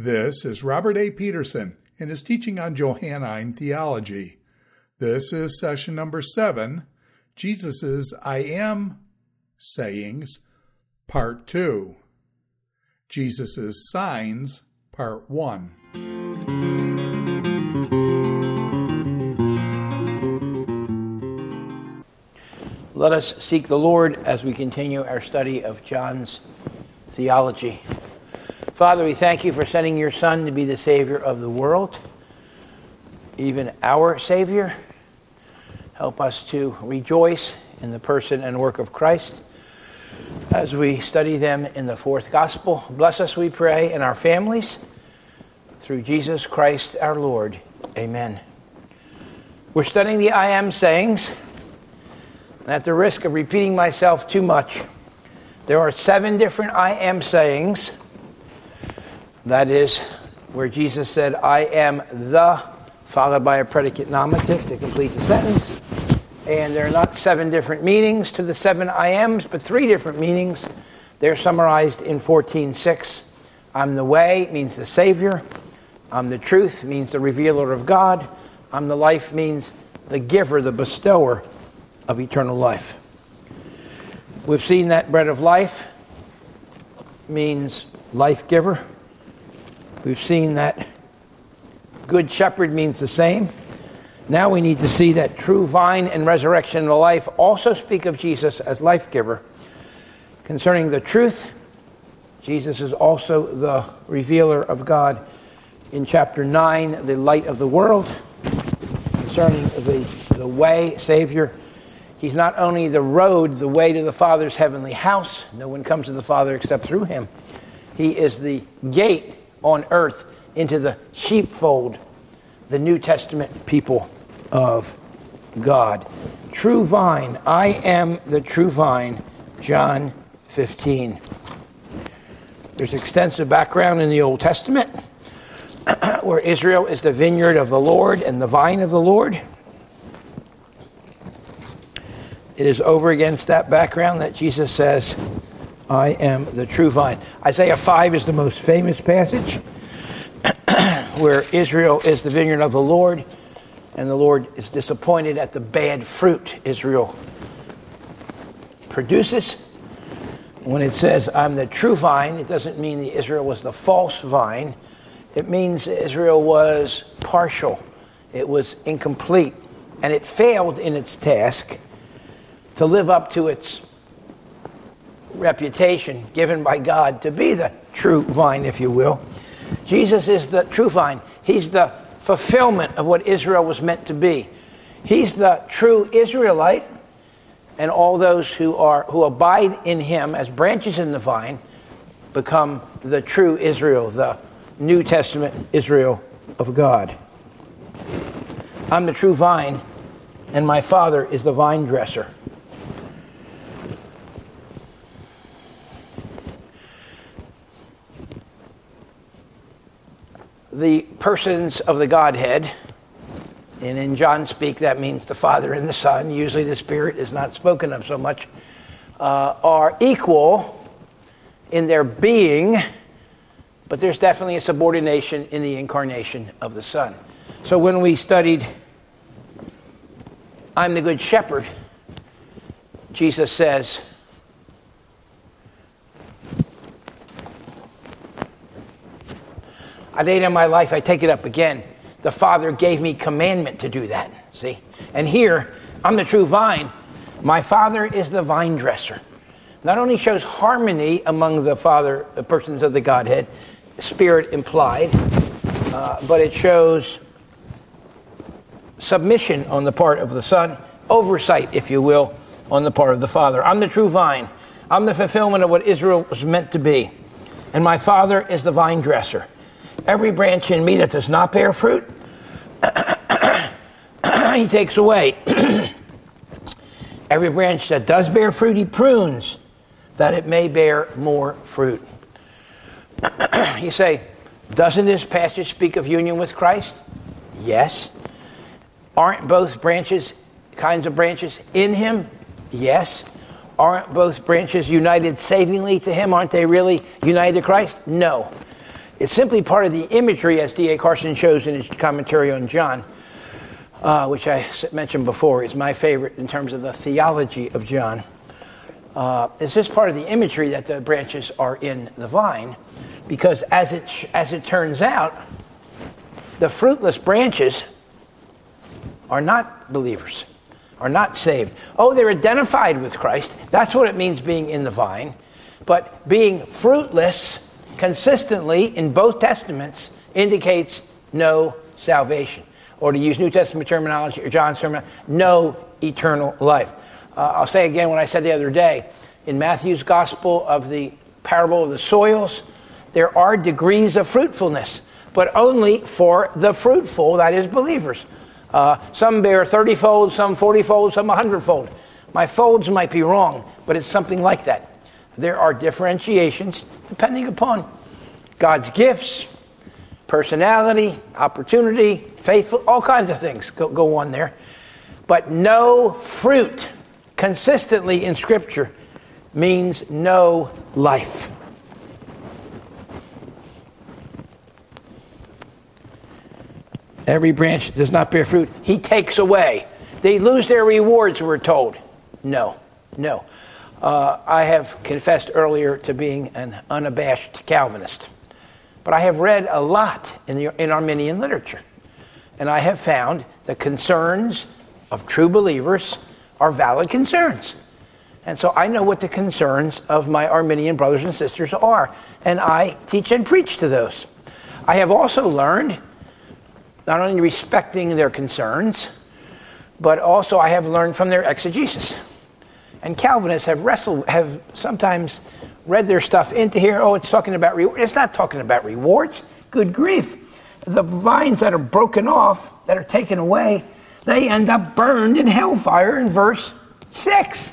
This is Robert A. Peterson in his teaching on Johannine theology. This is session number 7, Jesus' I Am Sayings, Part 2. Jesus' Signs, Part 1. Let us seek the Lord as we continue our study of John's theology. Father, we thank you for sending your Son to be the Savior of the world, even our Savior. Help us to rejoice in the person and work of Christ as we study them in the fourth gospel. Bless us, we pray, and our families through Jesus Christ our Lord. Amen. We're studying the I Am sayings, and at the risk of repeating myself too much, there are 7 different I Am sayings. That is where Jesus said, I am the, followed by a predicate nominative to complete the sentence. And there are not 7 different meanings to the 7 I Ams, but 3 different meanings. They're summarized in 14:6. I'm the way means the Savior. I'm the truth means the revealer of God. I'm the life means the giver, the bestower of eternal life. We've seen that bread of life means life giver. We've seen that good shepherd means the same. Now we need to see that true vine and resurrection and life also speak of Jesus as life giver. Concerning the truth, Jesus is also the revealer of God in chapter 9, the light of the world. Concerning the way, Savior, he's not only the road, the way to the Father's heavenly house. No one comes to the Father except through him. He is the gate on earth into the sheepfold, the New Testament people of God. True vine, I am the true vine, John 15. There's extensive background in the Old Testament where Israel is the vineyard of the Lord and the vine of the Lord. It is over against that background that Jesus says, I am the true vine. Isaiah 5 is the most famous passage where Israel is the vineyard of the Lord and the Lord is disappointed at the bad fruit Israel produces. When it says, I'm the true vine, it doesn't mean that Israel was the false vine. It means Israel was partial. It was incomplete. And it failed in its task to live up to its reputation given by God to be the true vine, if you will. Jesus is the true vine. He's the fulfillment of what Israel was meant to be. He's the true Israelite, and all those who abide in him as branches in the vine become the true Israel, the New Testament Israel of God. I'm the true vine, and my Father is the vine dresser. The persons of the Godhead, and in John speak that means the Father and the Son, usually the Spirit is not spoken of so much, are equal in their being, but there's definitely a subordination in the incarnation of the Son. So when we studied I'm the Good Shepherd, Jesus says, I laid down my life, I take it up again. The Father gave me commandment to do that. See? And here, I'm the true vine. My Father is the vine dresser. Not only shows harmony among the persons of the Godhead, Spirit implied, but it shows submission on the part of the Son, oversight, if you will, on the part of the Father. I'm the true vine. I'm the fulfillment of what Israel was meant to be. And my Father is the vine dresser. Every branch in me that does not bear fruit, he takes away. Every branch that does bear fruit, he prunes, that it may bear more fruit. You say, doesn't this passage speak of union with Christ? Yes. Aren't both kinds of branches in him? Yes. Aren't both branches united savingly to him? Aren't they really united to Christ? No. It's simply part of the imagery, as D.A. Carson shows in his commentary on John, which I mentioned before is my favorite in terms of the theology of John. It's just part of the imagery that the branches are in the vine, because as it turns out, the fruitless branches are not believers, are not saved. Oh, they're identified with Christ. That's what it means being in the vine. But being fruitless consistently in both testaments indicates no salvation. Or to use New Testament terminology, or John's terminology, no eternal life. I'll say again what I said the other day. In Matthew's gospel of the parable of the soils, there are degrees of fruitfulness, but only for the fruitful, that is, believers. Some bear 30-fold, some 40-fold, some 100-fold. My folds might be wrong, but it's something like that. There are differentiations depending upon God's gifts, personality, opportunity, faithful, all kinds of things go on there. But no fruit consistently in Scripture means no life. Every branch does not bear fruit, he takes away. They lose their rewards, we're told. No. I have confessed earlier to being an unabashed Calvinist. But I have read a lot in Arminian literature. And I have found the concerns of true believers are valid concerns. And so I know what the concerns of my Arminian brothers and sisters are. And I teach and preach to those. I have also learned, not only respecting their concerns, but also I have learned from their exegesis. And Calvinists have sometimes read their stuff into here. Oh, it's talking about rewards. It's not talking about rewards. Good grief. The vines that are broken off, that are taken away, they end up burned in hellfire in verse 6.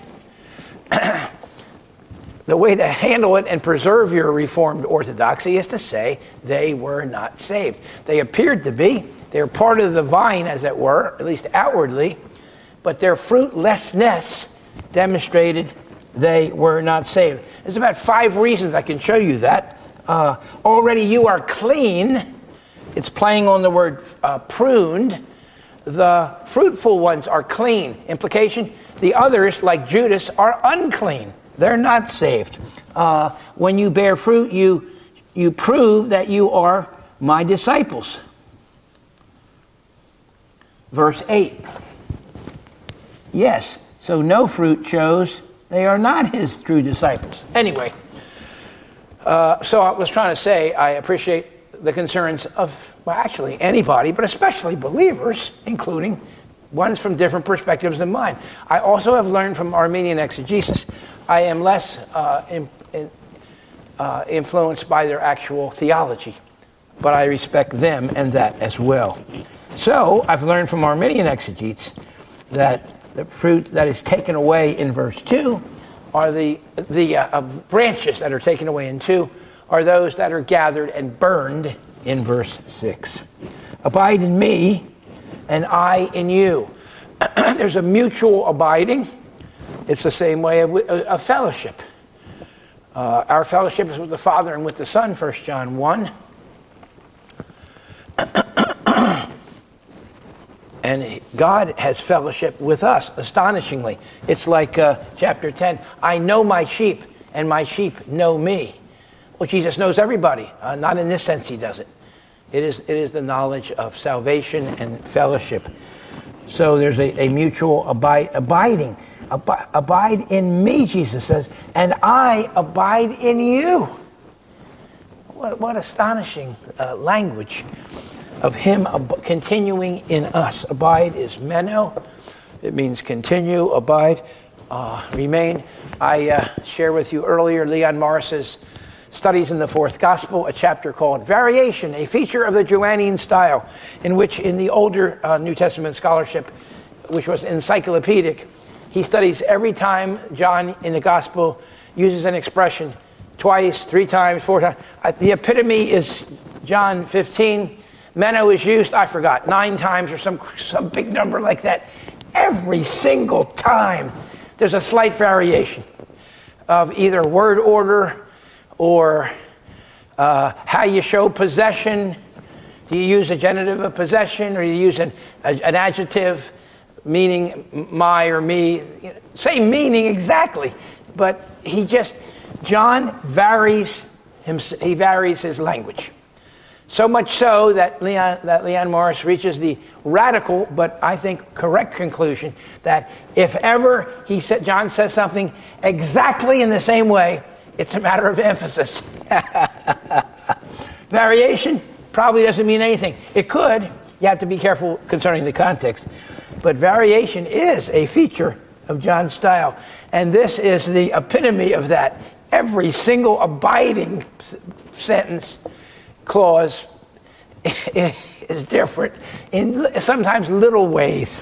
The way to handle it and preserve your Reformed orthodoxy is to say they were not saved. They appeared to be. They were part of the vine, as it were, at least outwardly, but their fruitlessness demonstrated they were not saved. There's about 5 reasons I can show you that. Already you are clean. It's playing on the word pruned. The fruitful ones are clean. Implication, the others, like Judas, are unclean. They're not saved. When you bear fruit, you prove that you are my disciples. Verse 8. Yes, so no fruit shows they are not his true disciples. Anyway, so I was trying to say I appreciate the concerns of, well, actually anybody, but especially believers, including ones from different perspectives than mine. I also have learned from Armenian exegesis. I am less influenced by their actual theology, but I respect them and that as well. So I've learned from Armenian exegetes that the fruit that is taken away in verse 2 are the branches that are taken away in 2 are those that are gathered and burned in verse 6. Abide in me, and I in you. There's a mutual abiding. It's the same way of fellowship. Our fellowship is with the Father and with the Son, 1 John 1. And God has fellowship with us, astonishingly. It's like chapter 10. I know my sheep, and my sheep know me. Well, Jesus knows everybody. Not in this sense he does it. It is the knowledge of salvation and fellowship. So there's a mutual abiding. Abide in me, Jesus says, and I abide in you. What astonishing language of him continuing in us. Abide is meno. It means continue, abide, remain. I shared with you earlier Leon Morris's Studies in the Fourth Gospel, a chapter called Variation, a feature of the Johannine style, in which in the older New Testament scholarship, which was encyclopedic, he studies every time John in the Gospel uses an expression twice, 3 times, 4 times. The epitome is John 15. Meno is used, I forgot, 9 times or some big number like that. Every single time there's a slight variation of either word order or how you show possession. Do you use a genitive of possession, or do you use an adjective meaning my or me? Same meaning exactly, but John varies his language. So much so that Leon Morris reaches the radical, but I think correct conclusion that if ever John says something exactly in the same way, it's a matter of emphasis. Variation probably doesn't mean anything. It could. You have to be careful concerning the context. But variation is a feature of John's style. And this is the epitome of that. Every single abiding sentence, clause is different in sometimes little ways.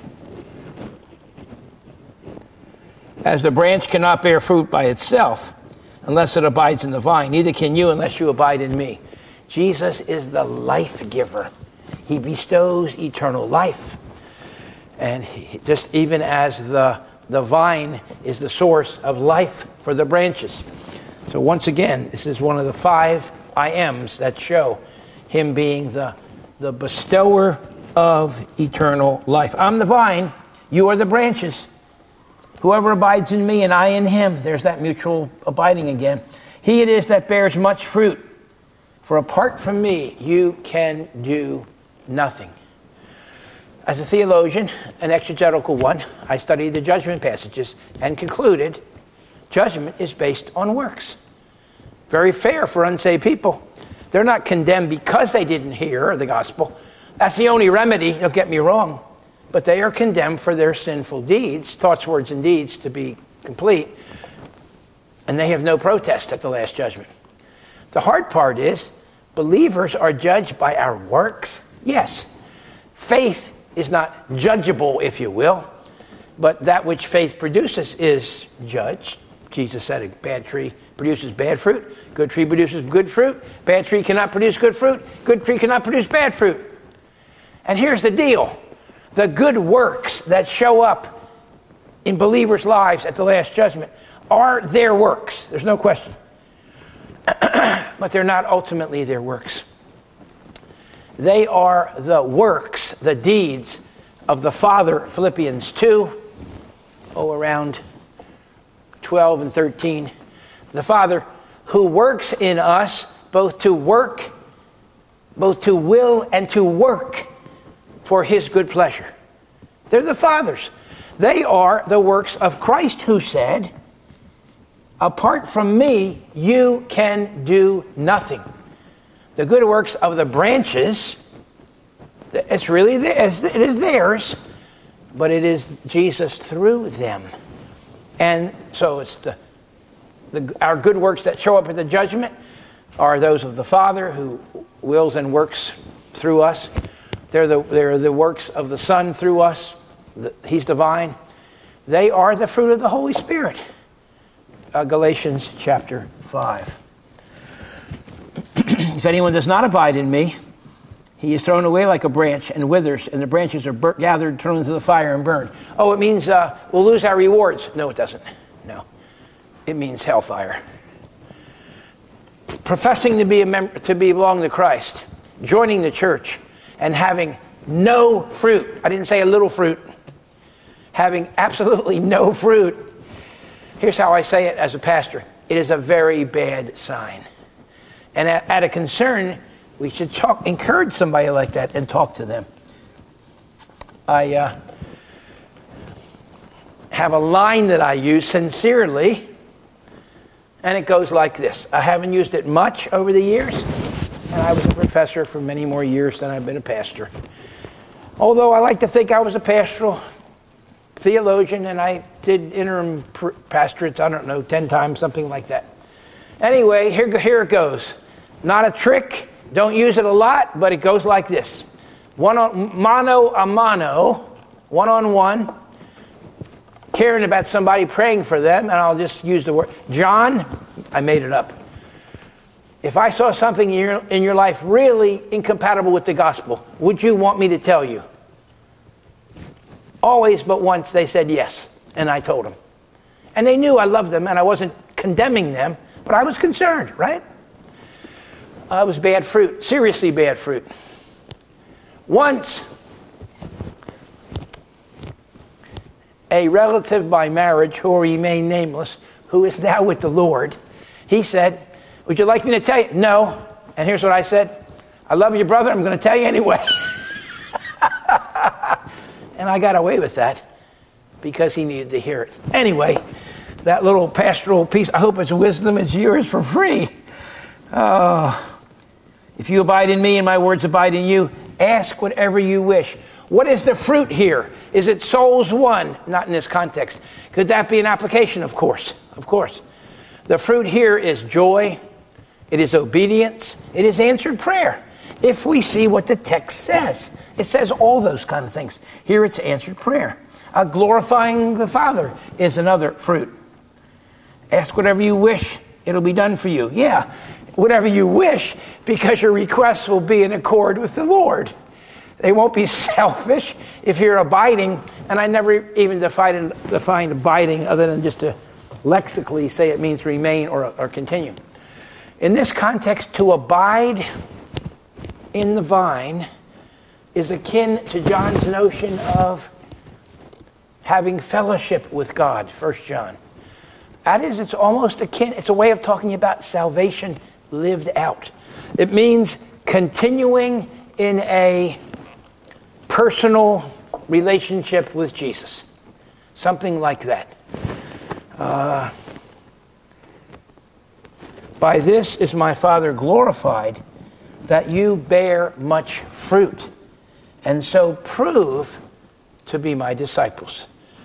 As the branch cannot bear fruit by itself unless it abides in the vine, neither can you unless you abide in me. Jesus is the life giver. He bestows eternal life. And just even as the vine is the source of life for the branches. So once again, this is one of the 5 I ams that show him being the bestower of eternal life. I'm the vine, you are the branches. Whoever abides in me and I in him, there's that mutual abiding again. He it is that bears much fruit. For apart from me, you can do nothing. As a theologian, an exegetical one, I studied the judgment passages and concluded judgment is based on works. Very fair for unsaved people. They're not condemned because they didn't hear the gospel. That's the only remedy, don't get me wrong. But they are condemned for their sinful deeds, thoughts, words, and deeds to be complete. And they have no protest at the last judgment. The hard part is, believers are judged by our works. Yes, faith is not judgeable, if you will, but that which faith produces is judged. Jesus said a bad tree produces bad fruit, good tree produces good fruit, bad tree cannot produce good fruit, good tree cannot produce bad fruit. And here's the deal. The good works that show up in believers' lives at the last judgment are their works. There's no question. But they're not ultimately their works. They are the works, the deeds of the Father, Philippians 2, around 12 and 13. The Father who works in us both to will and to work for his good pleasure. They're the Father's. They are the works of Christ, who said, apart from me, you can do nothing. The good works of the branches, it is theirs, but it is Jesus through them. And so it's our good works that show up at the judgment are those of the Father, who wills and works through us. They're the works of the Son through us. He's divine. They are the fruit of the Holy Spirit. Galatians chapter 5. If anyone does not abide in me, he is thrown away like a branch and withers, and the branches are gathered, thrown into the fire, and burned. Oh, it means we'll lose our rewards. No, it doesn't. No. It means hellfire. Professing to belong to Christ, joining the church, and having no fruit. I didn't say a little fruit. Having absolutely no fruit. Here's how I say it as a pastor. It is a very bad sign. And at a concern, we should encourage somebody like that and talk to them. I have a line that I use sincerely, and it goes like this. I haven't used it much over the years, and I was a professor for many more years than I've been a pastor. Although I like to think I was a pastoral theologian, and I did interim pastorates, 10 times, something like that. Anyway, here it goes. Not a trick. Don't use it a lot, but it goes like this. Mano a mano, one-on-one, caring about somebody, praying for them, and I'll just use the word. John, I made it up. If I saw something in your life really incompatible with the gospel, would you want me to tell you? Always but once they said yes, and I told them. And they knew I loved them, and I wasn't condemning them, but I was concerned, right? It was bad fruit, seriously bad fruit. Once, a relative by marriage, who will remain nameless, who is now with the Lord, he said, would you like me to tell you? No. And here's what I said. I love you, brother. I'm going to tell you anyway. And I got away with that because he needed to hear it. Anyway, that little pastoral piece, I hope its wisdom is yours for free. If you abide in me and my words abide in you, ask whatever you wish. What is the fruit here? Is it souls won? Not in this context. Could that be an application? Of course. Of course. The fruit here is joy. It is obedience. It is answered prayer. If we see what the text says. It says all those kind of things. Here it's answered prayer. Glorifying the Father is another fruit. Ask whatever you wish. It'll be done for you. Yeah, whatever you wish, because your requests will be in accord with the Lord. They won't be selfish if you're abiding. And I never even defined abiding other than just to lexically say it means remain or continue. In this context, to abide in the vine is akin to John's notion of having fellowship with God, 1 John. That is, it's almost akin, it's a way of talking about salvation lived out. It means continuing in a personal relationship with Jesus. Something like that. By this is my Father glorified, that you bear much fruit, and so prove to be my disciples.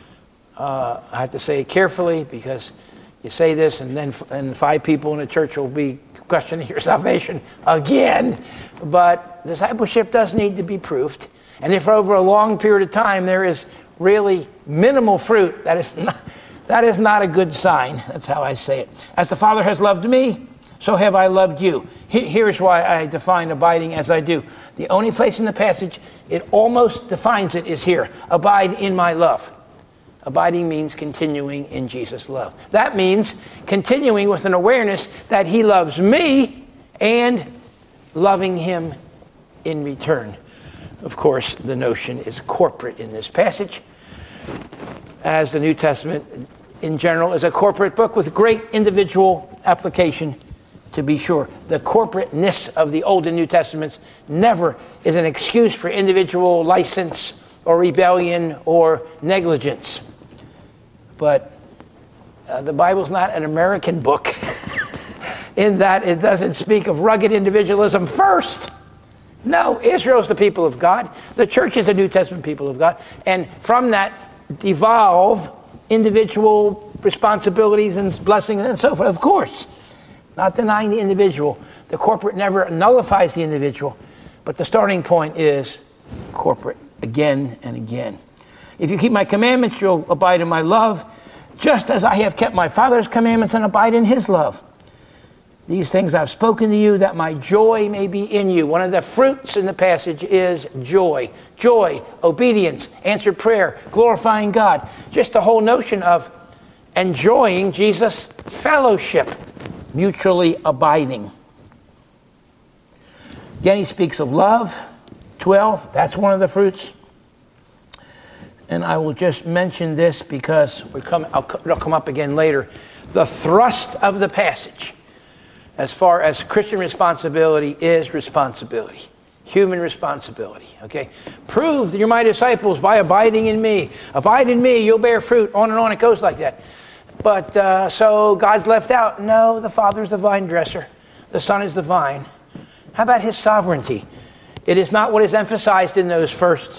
I have to say it carefully because you say this and 5 people in the church will be questioning your salvation again. But discipleship does need to be proved. And if over a long period of time there is really minimal fruit, that is not a good sign. That's how I say it. As the Father has loved me, so have I loved you. Here's why I define abiding as I do. The only place in the passage it almost defines it is here. Abide in my love. Abiding means continuing in Jesus' love. That means continuing with an awareness that he loves me and loving him in return. Of course, the notion is corporate in this passage, as the New Testament in general is a corporate book with great individual application, to be sure. The corporateness of the Old and New Testaments never is an excuse for individual license or rebellion or negligence. But the Bible's not an American book in that it doesn't speak of rugged individualism first. No, Israel's the people of God. The church is a New Testament people of God. And from that devolve individual responsibilities and blessings and so forth. Of course, not denying the individual. The corporate never nullifies the individual. But the starting point is corporate again and again. If you keep my commandments, you'll abide in my love, just as I have kept my Father's commandments and abide in his love. These things I've spoken to you, that my joy may be in you. One of the fruits in the passage is joy. Joy, obedience, answered prayer, glorifying God. Just the whole notion of enjoying Jesus' fellowship, mutually abiding. Again, he speaks of love. 12, that's one of the fruits. And I will just mention this because it'll come up again later. The thrust of the passage, as far as Christian responsibility, is responsibility. Human responsibility, okay? Prove that you're my disciples by abiding in me. Abide in me, you'll bear fruit. On and on it goes like that. But so God's left out? No, the Father's the vine dresser. The Son is the vine. How about his sovereignty? It is not what is emphasized in those first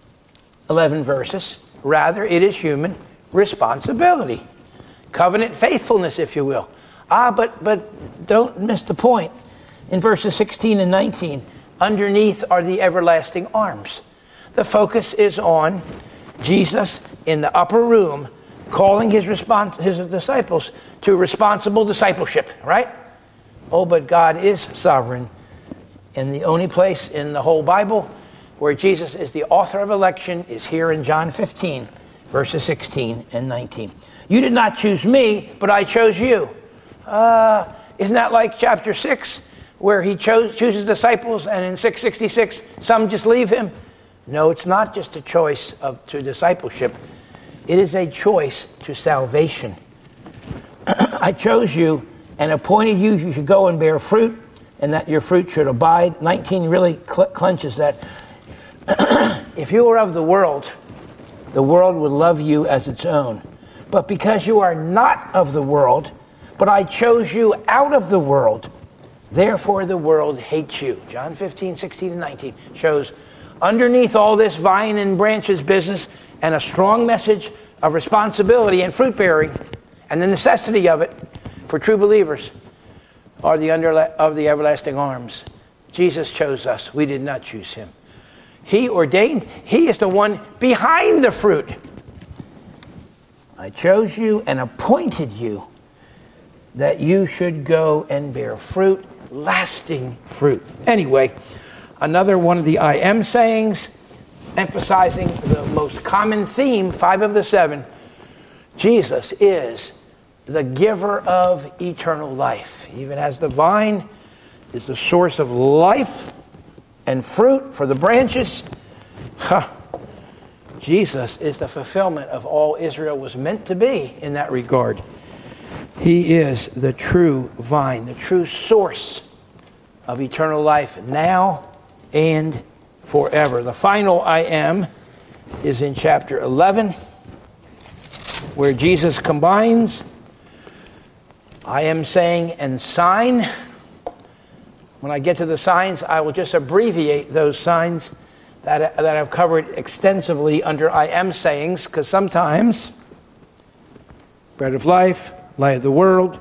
11 verses. Rather, it is human responsibility. Covenant faithfulness, if you will. But don't miss the point. In verses 16 and 19, underneath are the everlasting arms. The focus is on Jesus in the upper room calling his disciples to responsible discipleship, right? Oh, but God is sovereign. And the only place in the whole Bible where Jesus is the author of election is here in John 15, verses 16 and 19. You did not choose me, but I chose you. Isn't that like chapter 6, where he chooses disciples, and in 666, some just leave him? No, it's not just a choice to discipleship. It is a choice to salvation. I chose you and appointed you should go and bear fruit, and that your fruit should abide. 19 really clenches that. If you were of the world would love you as its own. But because you are not of the world, but I chose you out of the world, therefore the world hates you. John 15, 16, and 19 shows underneath all this vine and branches business and a strong message of responsibility and fruit bearing and the necessity of it for true believers are the everlasting arms. Jesus chose us. We did not choose him. He ordained. He is the one behind the fruit. I chose you and appointed you that you should go and bear fruit, lasting fruit. Anyway, another one of the I am sayings, emphasizing the most common theme, 5 of the 7. Jesus is the giver of eternal life. Even as the vine is the source of life and fruit for the branches, Jesus is the fulfillment of all Israel was meant to be in that regard. He is the true vine, the true source of eternal life now and forever. The final I am is in chapter 11, where Jesus combines I am saying and sign. When I get to the signs, I will just abbreviate those signs that I've covered extensively under I am sayings, because sometimes bread of life, light of the world,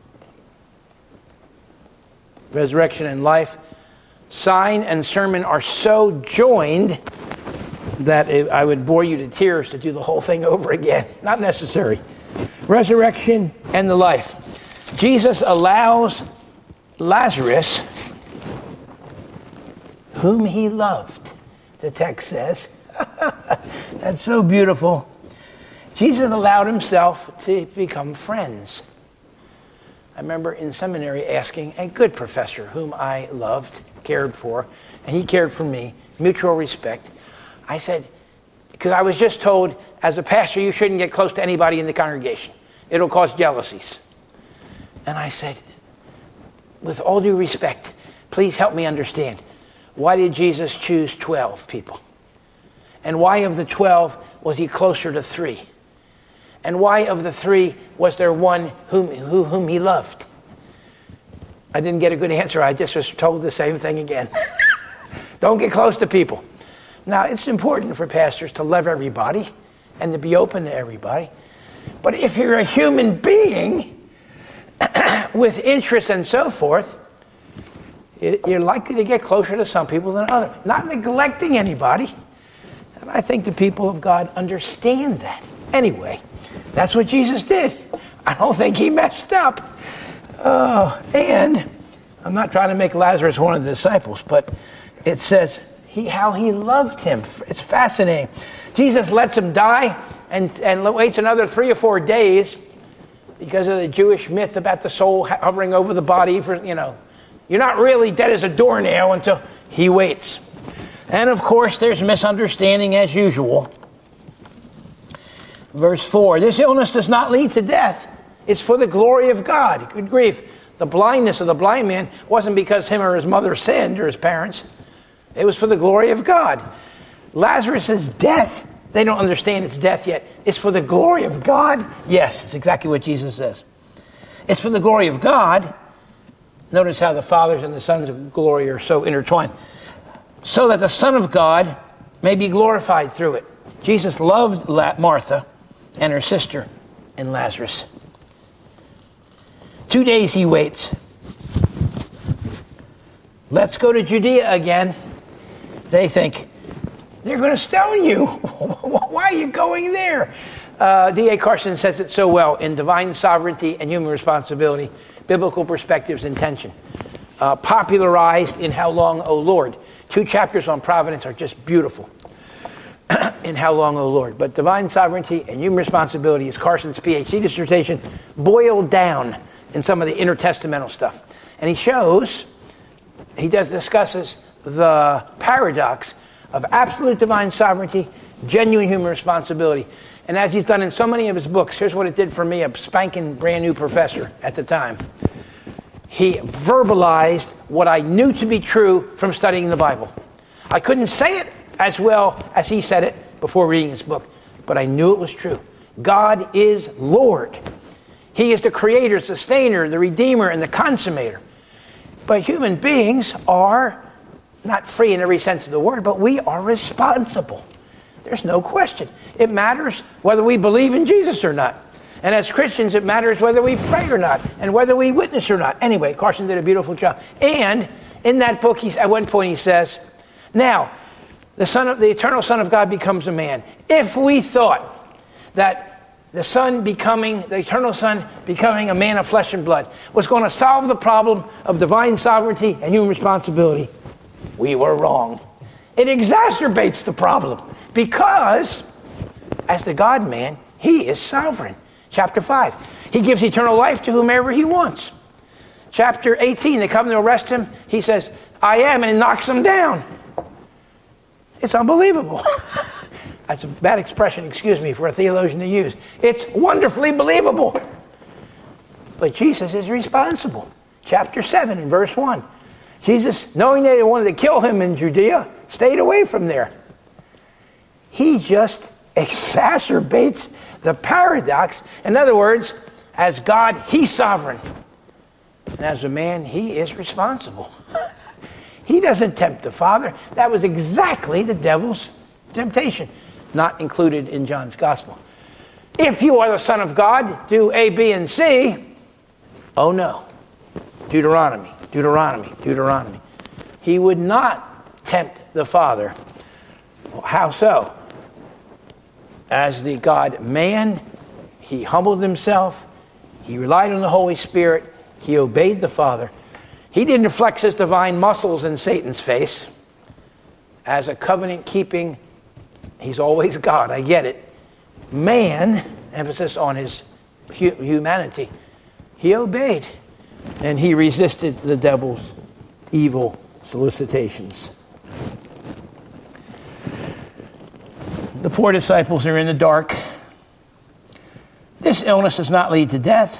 resurrection and life, sign and sermon are so joined that I would bore you to tears to do the whole thing over again. Not necessary. Resurrection and the life. Jesus allows Lazarus, whom he loved, the text says. That's so beautiful. Jesus allowed himself to become friends. I remember in seminary asking a good professor whom I loved, cared for, and he cared for me, mutual respect. I said, because I was just told, as a pastor, you shouldn't get close to anybody in the congregation. It'll cause jealousies. And I said, with all due respect, please help me understand. Why did Jesus choose 12 people? And why of the 12 was he closer to 3? And why of the 3 was there one whom he loved? I didn't get a good answer. I just was told the same thing again. Don't get close to people. Now, it's important for pastors to love everybody and to be open to everybody. But if you're a human being with interests and so forth, you're likely to get closer to some people than others. Not neglecting anybody. And I think the people of God understand that. Anyway, that's what Jesus did. I don't think he messed up. And I'm not trying to make Lazarus one of the disciples, but it says how he loved him. It's fascinating. Jesus lets him die and waits another 3 or 4 days because of the Jewish myth about the soul hovering over the body for, You're not really dead as a doornail until he waits. And of course, there's misunderstanding as usual. Verse 4, this illness does not lead to death. It's for the glory of God. Good grief. The blindness of the blind man wasn't because him or his mother sinned or his parents. It was for the glory of God. Lazarus' death, they don't understand it's death yet. It's for the glory of God. Yes, it's exactly what Jesus says. It's for the glory of God. Notice how the fathers and the sons of glory are so intertwined. So that the Son of God may be glorified through it. Jesus loved Martha and her sister and Lazarus. 2 days he waits. Let's go to Judea again. They think, they're going to stone you. Why are you going there? D.A. Carson says it so well in Divine Sovereignty and Human Responsibility, Biblical Perspectives and Tension. Popularized in How Long, O Lord. 2 chapters on providence are just beautiful in How Long, O Lord. But Divine Sovereignty and Human Responsibility is Carson's PhD dissertation boiled down in some of the intertestamental stuff. And he shows he discusses the paradox of absolute divine sovereignty, genuine human responsibility. And as he's done in so many of his books, here's what it did for me, a spanking brand new professor at the time. He verbalized what I knew to be true from studying the Bible. I couldn't say it as well as he said it before reading his book, but I knew it was true. God is Lord. He is the creator, sustainer, the redeemer, and the consummator. But human beings are not free in every sense of the word, but we are responsible. There's no question. It matters whether we believe in Jesus or not. And as Christians, it matters whether we pray or not, and whether we witness or not. Anyway, Carson did a beautiful job. And in that book, at one point he says, now, the eternal Son of God becomes a man. If we thought that the eternal Son becoming a man of flesh and blood was going to solve the problem of divine sovereignty and human responsibility, we were wrong. It exacerbates the problem because, as the God-man, he is sovereign. Chapter 5, he gives eternal life to whomever he wants. Chapter 18, they come to arrest him. He says, I am, and he knocks them down. It's unbelievable. That's a bad expression, excuse me, for a theologian to use. It's wonderfully believable. But Jesus is responsible. Chapter 7 and verse 1. Jesus, knowing they wanted to kill him in Judea, stayed away from there. He just exacerbates the paradox. In other words, as God, he's sovereign. And as a man, he is responsible. He doesn't tempt the Father. That was exactly the devil's temptation, not included in John's Gospel. If you are the Son of God, do A, B, and C. Oh no. Deuteronomy. He would not tempt the Father. How so? As the God-man, he humbled himself. He relied on the Holy Spirit. He obeyed the Father. He didn't flex his divine muscles in Satan's face. As a covenant-keeping, he's always God, I get it. Man, emphasis on his humanity, he obeyed. And he resisted the devil's evil solicitations. The poor disciples are in the dark. This illness does not lead to death.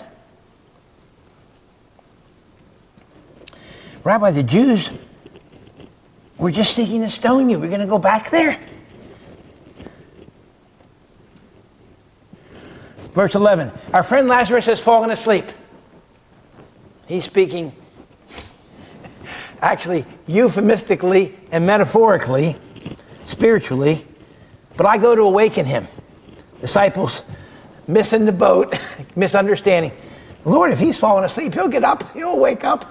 Rabbi, the Jews were just seeking to stone you. We're going to go back there? Verse 11. Our friend Lazarus has fallen asleep. He's speaking actually euphemistically and metaphorically, spiritually. But I go to awaken him. Disciples missing the boat, misunderstanding. Lord, if he's fallen asleep, he'll get up. He'll wake up.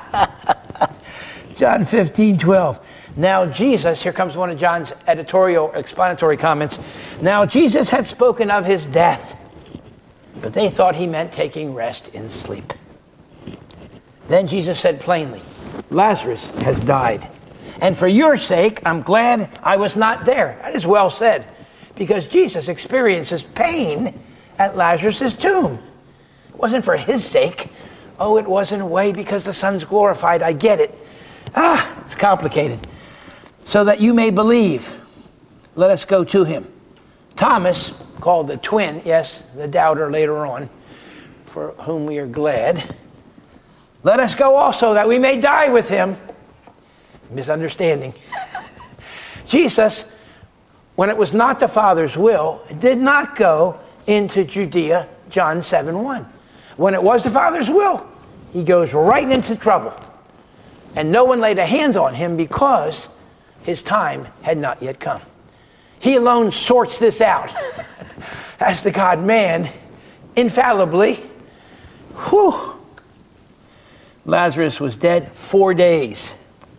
John 15:12. Now Jesus, here comes one of John's editorial explanatory comments. Now Jesus had spoken of his death, but they thought he meant taking rest in sleep. Then Jesus said plainly, Lazarus has died. And for your sake, I'm glad I was not there. That is well said, because Jesus experiences pain at Lazarus' tomb. It wasn't for his sake. Oh, it was in a way because the Son's glorified. I get it. It's complicated. So that you may believe, let us go to him. Thomas, called the twin, yes, the doubter later on, for whom we are glad. Let us go also that we may die with him. Misunderstanding. Jesus, when it was not the Father's will, did not go into Judea, John 7:1. When it was the Father's will, he goes right into trouble. And no one laid a hand on him because his time had not yet come. He alone sorts this out. As the God-man, infallibly. Whew. Lazarus was dead 4 days.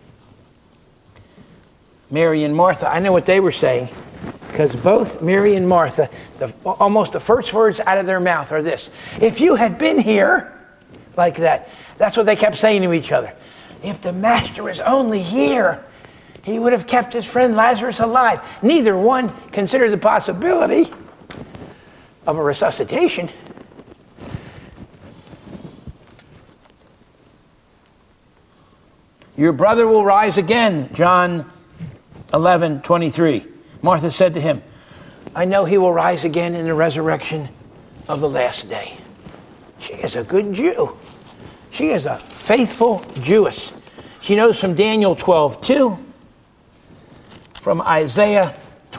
Mary and Martha, I know what they were saying, because both Mary and Martha, almost the first words out of their mouth are this: if you had been here, like that. That's what they kept saying to each other. If the master was only here, he would have kept his friend Lazarus alive. Neither one considered the possibility of a resuscitation. Your brother will rise again, John 11:23. Martha said to him, I know he will rise again in the resurrection of the last day. She is a good Jew. She is a faithful Jewess. She knows from Daniel 12:2, from Isaiah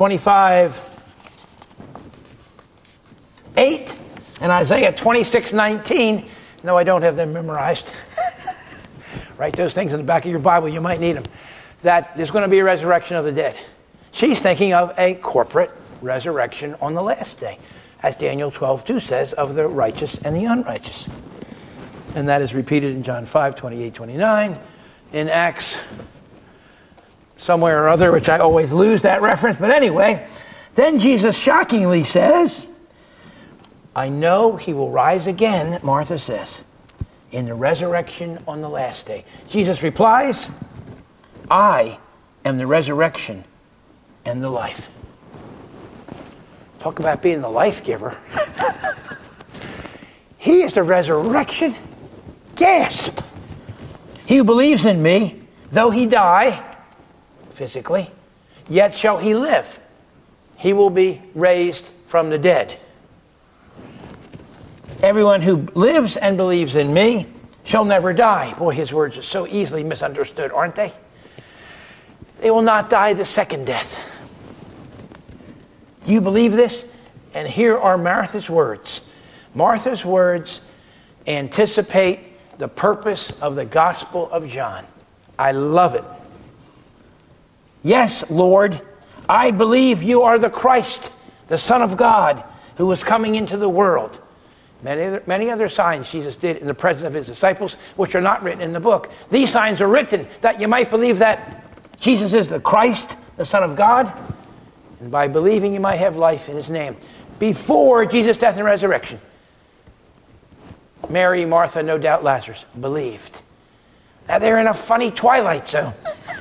25:8, and Isaiah 26:19. No, I don't have them memorized. Write those things in the back of your Bible. You might need them. That there's going to be a resurrection of the dead. She's thinking of a corporate resurrection on the last day, as Daniel 12:2 says, of the righteous and the unrighteous. And that is repeated in John 5:28-29, in Acts somewhere or other, which I always lose that reference. But anyway, then Jesus shockingly says, I know he will rise again, Martha says, in the resurrection on the last day. Jesus replies, I am the resurrection and the life. Talk about being the life giver. He is the resurrection. Gasp. He who believes in me, though he die, physically, yet shall he live. He will be raised from the dead. Everyone who lives and believes in me shall never die. Boy, his words are so easily misunderstood, aren't they? They will not die the second death. Do you believe this? And here are Martha's words. Martha's words anticipate the purpose of the Gospel of John. I love it. Yes, Lord, I believe you are the Christ, the Son of God, who was coming into the world. Many other signs Jesus did in the presence of his disciples, which are not written in the book. These signs are written that you might believe that Jesus is the Christ, the Son of God, and by believing you might have life in his name. Before Jesus' death and resurrection, Mary, Martha, no doubt Lazarus, believed. Now they're in a funny twilight zone.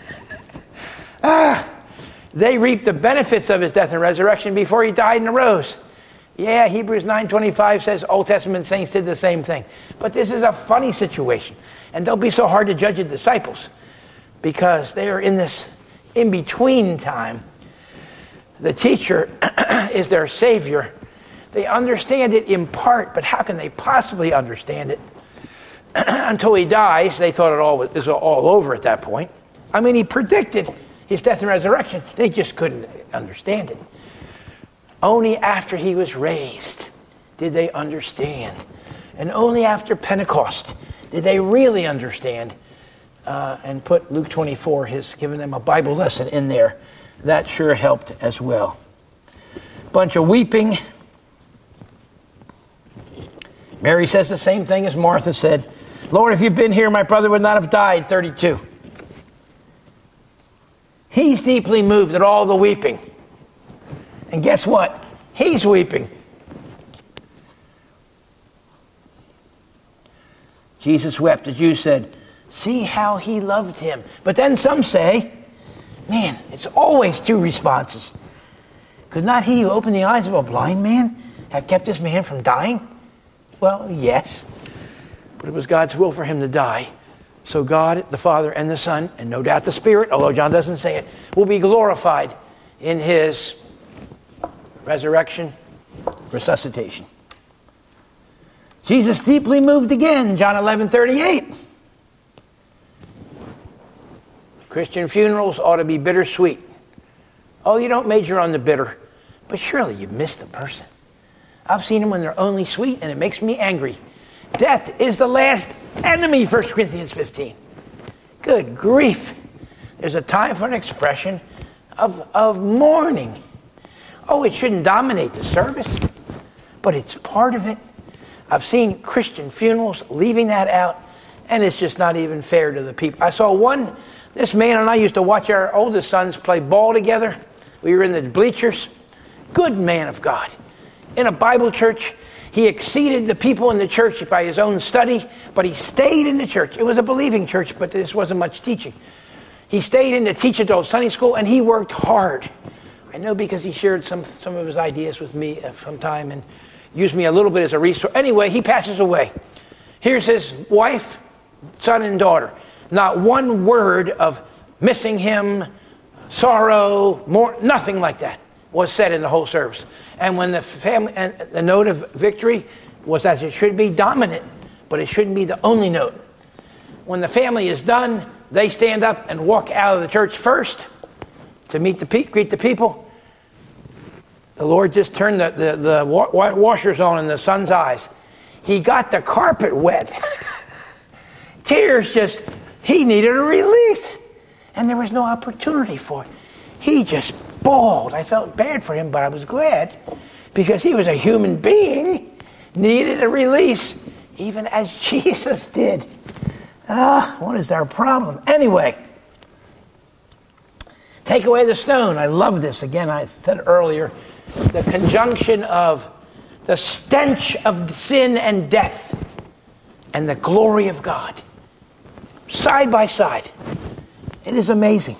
They reaped the benefits of his death and resurrection before he died and arose. Yeah, Hebrews 9:25 says Old Testament saints did the same thing. But this is a funny situation. And don't be so hard to judge the disciples, because they are in this in-between time. The teacher is their Savior. They understand it in part, but how can they possibly understand it? Until he dies, they thought it was all over at that point. I mean, he predicted his death and resurrection. They just couldn't understand it. Only after he was raised did they understand. And only after Pentecost did they really understand and put Luke 24, his giving them a Bible lesson in there. That sure helped as well. Bunch of weeping. Mary says the same thing as Martha said. Lord, if you'd been here, my brother would not have died. 32. He's deeply moved at all the weeping. And guess what? He's weeping. Jesus wept. The Jews said, see how he loved him. But then some say, man, it's always two responses. Could not he who opened the eyes of a blind man have kept this man from dying? Well, yes. But it was God's will for him to die. So God, the Father, and the Son, and no doubt the Spirit, although John doesn't say it, will be glorified in his resurrection, resuscitation. Jesus deeply moved again, John 11:38. Christian funerals ought to be bittersweet. Oh, you don't major on the bitter, but surely you missed the person. I've seen them when they're only sweet, and it makes me angry. Death is the last enemy, 1 Corinthians 15. Good grief. There's a time for an expression of mourning. Oh, it shouldn't dominate the service, but it's part of it. I've seen Christian funerals leaving that out, and it's just not even fair to the people. I saw this man and I used to watch our oldest sons play ball together. We were in the bleachers. Good man of God. In a Bible church, he exceeded the people in the church by his own study, but he stayed in the church. It was a believing church, but this wasn't much teaching. He stayed in to teach adult Sunday school, and he worked hard. I know because he shared some of his ideas with me at some time and used me a little bit as a resource. Anyway, he passes away. Here's his wife, son, and daughter. Not one word of missing him, sorrow, nothing like that was said in the whole service. And when the family, and the note of victory was as it should be, dominant, but it shouldn't be the only note. When the family is done, they stand up and walk out of the church first to greet the people. The Lord just turned the washers on in the son's eyes. He got the carpet wet. Tears he needed a release. And there was no opportunity for it. He just bawled. I felt bad for him, but I was glad because he was a human being, needed a release, even as Jesus did. What is our problem? Anyway, take away the stone. I love this. Again, I said earlier, the conjunction of the stench of sin and death and the glory of God. Side by side. It is amazing.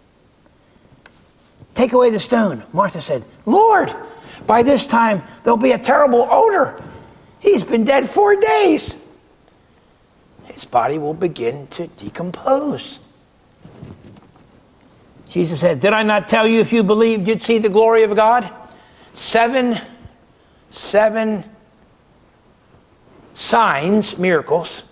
Take away the stone. Martha said, Lord, by this time there'll be a terrible odor. He's been dead 4 days. His body will begin to decompose. Jesus said, did I not tell you if you believed you'd see the glory of God? 7 signs, miracles.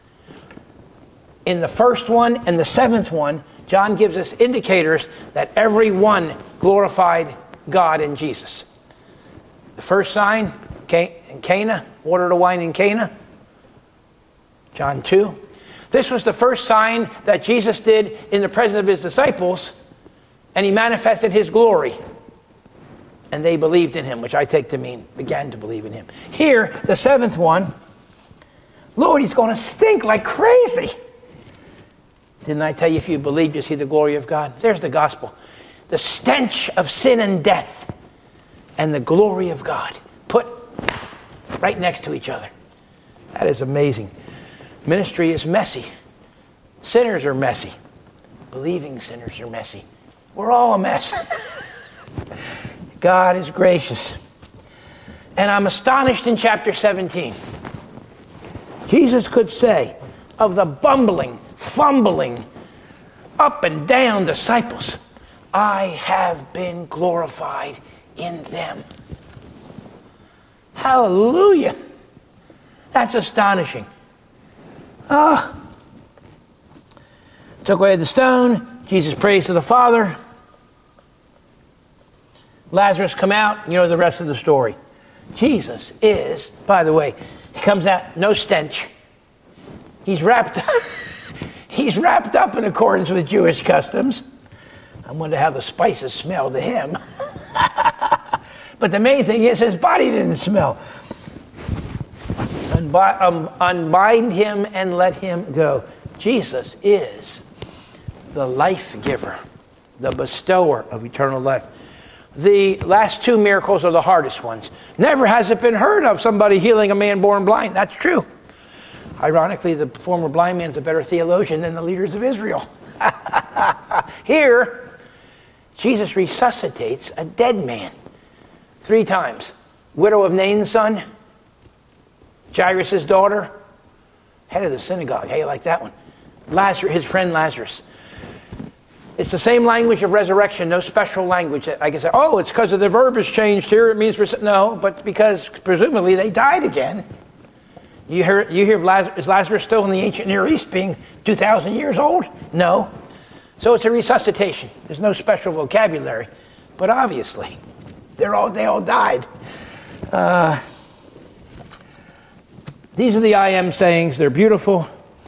In the first one and the seventh one, John gives us indicators that every one glorified God in Jesus. The first sign, in Cana, water to wine in Cana. John 2. This was the first sign that Jesus did in the presence of his disciples, and he manifested his glory. And they believed in him, which I take to mean began to believe in him. Here, the seventh one, Lord, he's going to stink like crazy. Didn't I tell you if you believe you see the glory of God? There's the gospel. The stench of sin and death and the glory of God put right next to each other. That is amazing. Ministry is messy. Sinners are messy. Believing sinners are messy. We're all a mess. God is gracious. And I'm astonished in chapter 17. Jesus could say of the bumbling, fumbling, up and down disciples, I have been glorified in them. Hallelujah. That's astonishing. Took away the stone. Jesus prays to the Father. Lazarus come out. You know the rest of the story. Jesus is, by the way, he comes out, no stench. He's wrapped up in accordance with Jewish customs. I wonder how the spices smell to him. But the main thing is his body didn't smell. Unbind him and let him go. Jesus is the life giver, the bestower of eternal life. The last two miracles are the hardest ones. Never has it been heard of somebody healing a man born blind. That's true. Ironically, the former blind man's a better theologian than the leaders of Israel. Here, Jesus resuscitates a dead man 3 times. Widow of Nain's son, Jairus' daughter, head of the synagogue. Hey, you like that one? Lazarus, his friend Lazarus. It's the same language of resurrection, no special language. I can say, oh, it's because of the verb has changed here. It means, no, but because presumably they died again. You hear is Lazarus still in the ancient Near East being 2,000 years old? No. So it's a resuscitation. There's no special vocabulary. But obviously, they all died. These are the I am sayings. They're beautiful.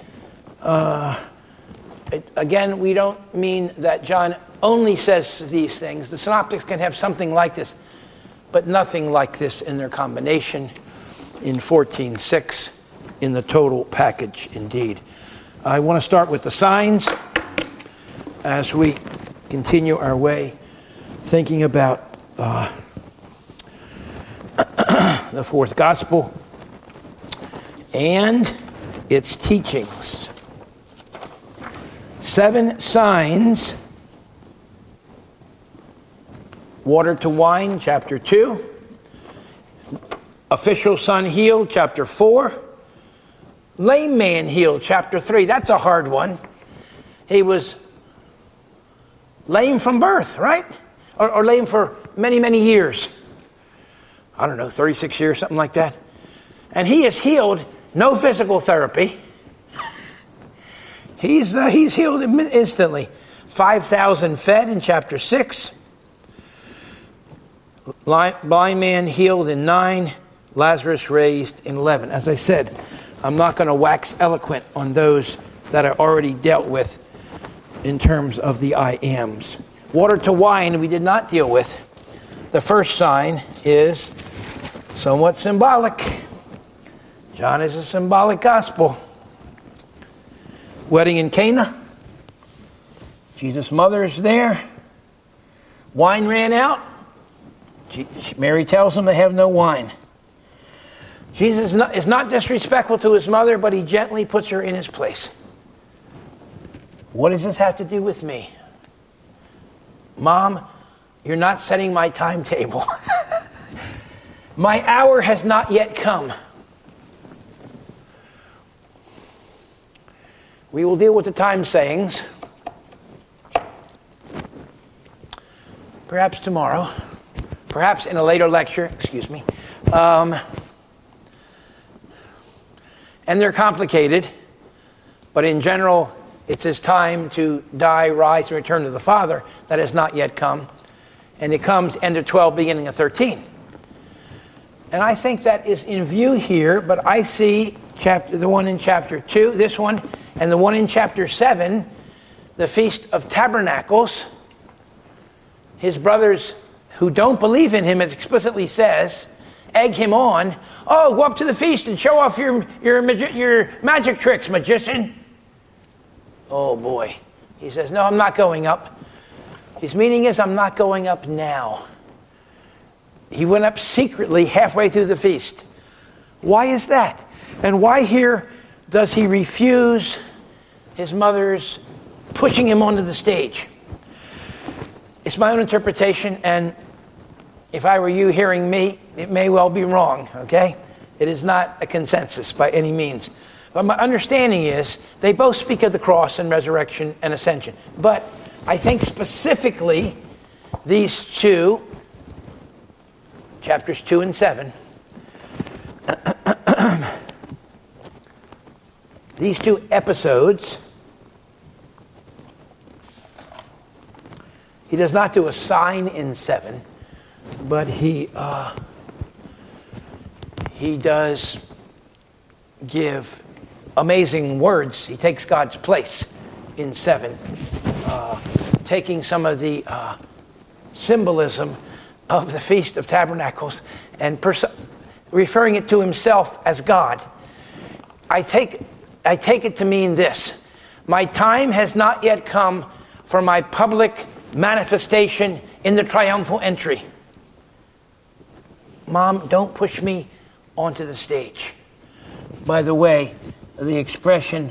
Again, we don't mean that John only says these things. The synoptics can have something like this, but nothing like this in their combination in 14:6 in the total package indeed. I want to start with the signs as we continue our way thinking about the fourth gospel and its teachings. 7 signs. Water to wine, chapter 2. Official son healed, chapter 4. Lame man healed, chapter 3. That's a hard one. He was lame from birth, right? Or lame for many, many years. I don't know, 36 years, something like that. And he is healed, no physical therapy. He's healed instantly. 5,000 fed in chapter 6. Blind man healed in 9. Lazarus raised in 11. As I said, I'm not going to wax eloquent on those that are already dealt with in terms of the I ams. Water to wine we did not deal with. The first sign is somewhat symbolic. John is a symbolic gospel. Wedding in Cana. Jesus' mother is there. Wine ran out. Mary tells him they have no wine. Jesus is not disrespectful to his mother, but he gently puts her in his place. What does this have to do with me? Mom, you're not setting my timetable. My hour has not yet come. We will deal with the time sayings. Perhaps tomorrow. Perhaps in a later lecture. Excuse me. And they're complicated. But in general, it's his time to die, rise, and return to the Father. That has not yet come. And it comes end of 12, beginning of 13. And I think that is in view here, but I see the one in chapter 2, this one, and the one in chapter 7, the Feast of Tabernacles. His brothers who don't believe in him, it explicitly says, egg him on. Oh, go up to the feast and show off your magic tricks, magician. Oh boy. He says, no, I'm not going up. His meaning is, I'm not going up now. He went up secretly halfway through the feast. Why is that? And why here does he refuse his mother's pushing him onto the stage? It's my own interpretation, and if I were you hearing me, it may well be wrong, okay? It is not a consensus by any means. But my understanding is they both speak of the cross and resurrection and ascension. But I think specifically these two, chapters 2 and 7, these two episodes, he does not do a sign in 7, but he does give amazing words. He takes God's place in 7, taking some of the symbolism of the Feast of Tabernacles and referring it to himself as God. I take it to mean this: my time has not yet come for my public manifestation in the triumphal entry. Mom, don't push me onto the stage. By the way, the expression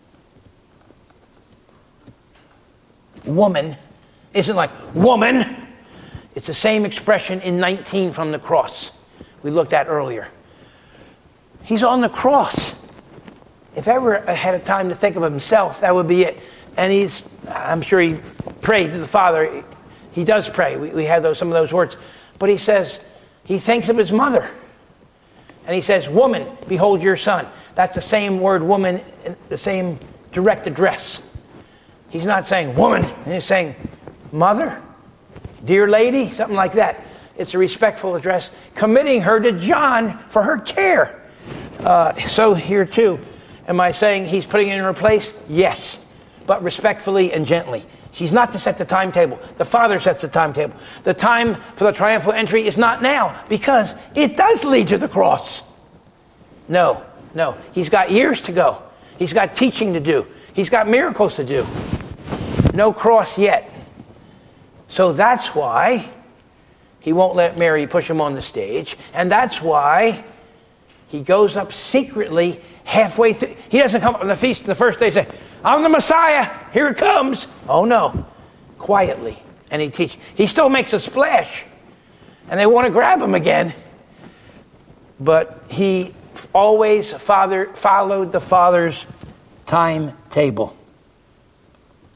woman isn't like woman. It's the same expression in 19 from the cross we looked at earlier. He's on the cross. If ever I had a time to think of himself, that would be it. And I'm sure he prayed to the Father. He does pray. We have some of those words. But he says, he thinks of his mother. And he says, woman, behold your son. That's the same word, woman, the same direct address. He's not saying woman. He's saying mother, dear lady, something like that. It's a respectful address, committing her to John for her care. So here too, am I saying he's putting it in her place? Yes, but respectfully and gently. She's not to set the timetable. The Father sets the timetable. The time for the triumphal entry is not now, because it does lead to the cross. No. He's got years to go. He's got teaching to do. He's got miracles to do. No cross yet. So that's why he won't let Mary push him on the stage. And that's why he goes up secretly halfway through. He doesn't come up on the feast the first day and say, I'm the Messiah, here it comes. Oh no, quietly. And he teaches. He still makes a splash. And they want to grab him again. But he always followed the Father's timetable.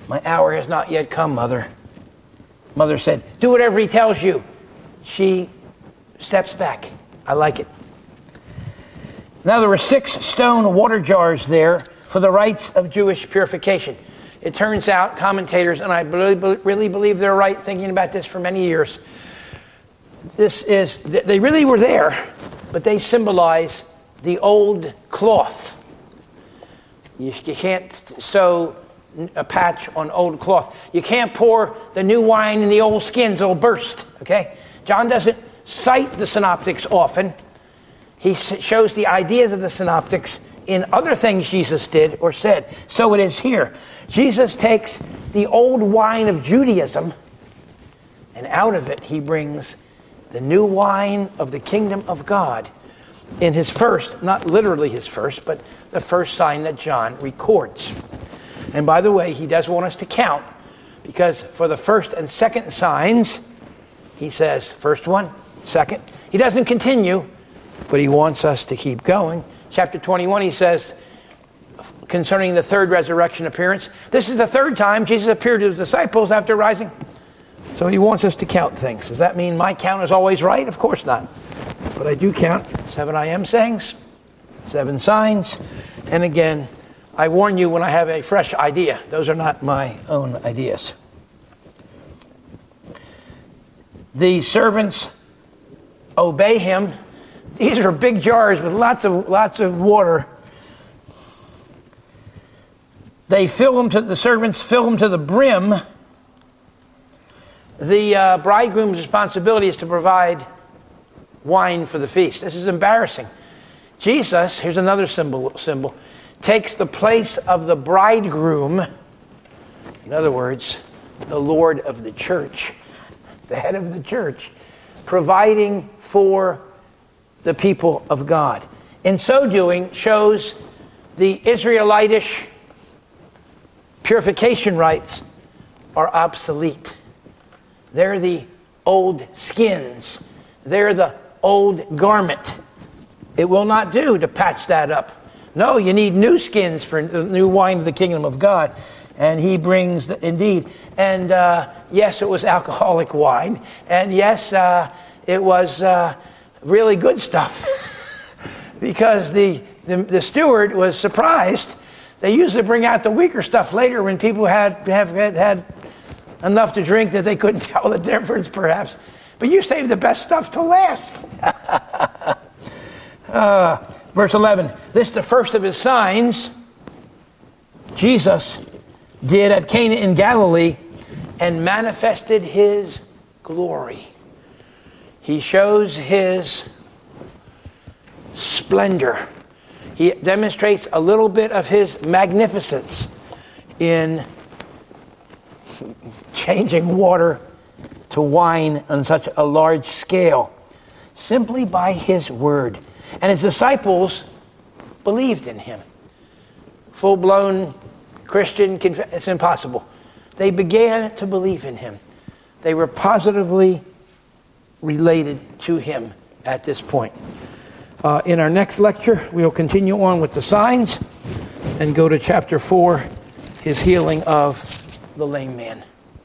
My hour has not yet come, Mother. Mother said, do whatever he tells you. She steps back. I like it. Now there were 6 stone water jars there for the rites of Jewish purification. It turns out, commentators, and I really believe they're right, thinking about this for many years, they really were there, but they symbolize the old cloth. You can't sew a patch on old cloth. You can't pour the new wine in the old skins, it'll burst, okay? John doesn't cite the synoptics often. He shows the ideas of the synoptics in other things Jesus did or said. So it is here. Jesus takes the old wine of Judaism, and out of it he brings the new wine of the kingdom of God in his first, not literally his first, but the first sign that John records. And by the way, he does want us to count, because for the first and second signs, he says, first one, second. He doesn't continue, but he wants us to keep going. Chapter 21, he says, concerning the third resurrection appearance, this is the third time Jesus appeared to his disciples after rising. So he wants us to count things. Does that mean my count is always right? Of course not. But I do count 7 I am sayings, 7 signs, and again, I warn you when I have a fresh idea. Those are not my own ideas. The servants obey him. These are big jars with lots of water. The servants fill them to the brim. The bridegroom's responsibility is to provide wine for the feast. This is embarrassing. Jesus, here's another symbol, takes the place of the bridegroom. In other words, the Lord of the church, the head of the church, providing for the people of God. In so doing, shows the Israelitish purification rites are obsolete. They're the old skins. They're the old garment. It will not do to patch that up. No, you need new skins for the new wine of the kingdom of God. And he brings, indeed. And yes, it was alcoholic wine. And yes, it was really good stuff. Because the steward was surprised. They usually bring out the weaker stuff later when people have had enough to drink that they couldn't tell the difference, perhaps. But you save the best stuff to last. Verse 11. This, the first of his signs, Jesus did at Cana in Galilee and manifested his glory. He shows his splendor. He demonstrates a little bit of his magnificence in changing water to wine on such a large scale, simply by his word. And his disciples believed in him. Full-blown Christian, it's impossible. They began to believe in him. They were positively related to him at this point. In our next lecture, we'll continue on with the signs and go to chapter 4, his healing of the lame man.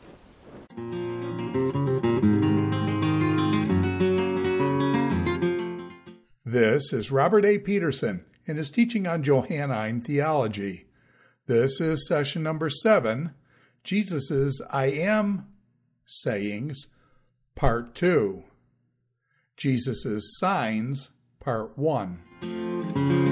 This is Robert A. Peterson and his teaching on Johannine theology. This is session number 7, Jesus' I am sayings, part 2. Jesus' signs, part 1.